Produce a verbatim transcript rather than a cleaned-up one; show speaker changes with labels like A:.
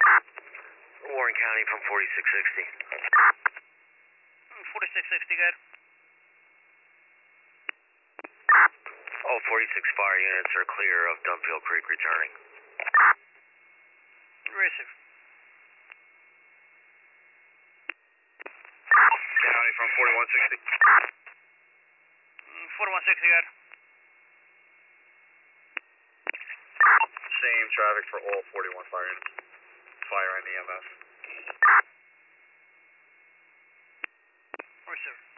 A: Warren County from forty-six sixty.
B: forty-six sixty, good.
A: All forty-six fire units are clear of Dunfield Creek returning.
B: Receive.
A: County from forty-one sixty.
B: forty-one sixty, good.
A: Same traffic for all forty-one fire units. Fire and E M S.
B: Receive.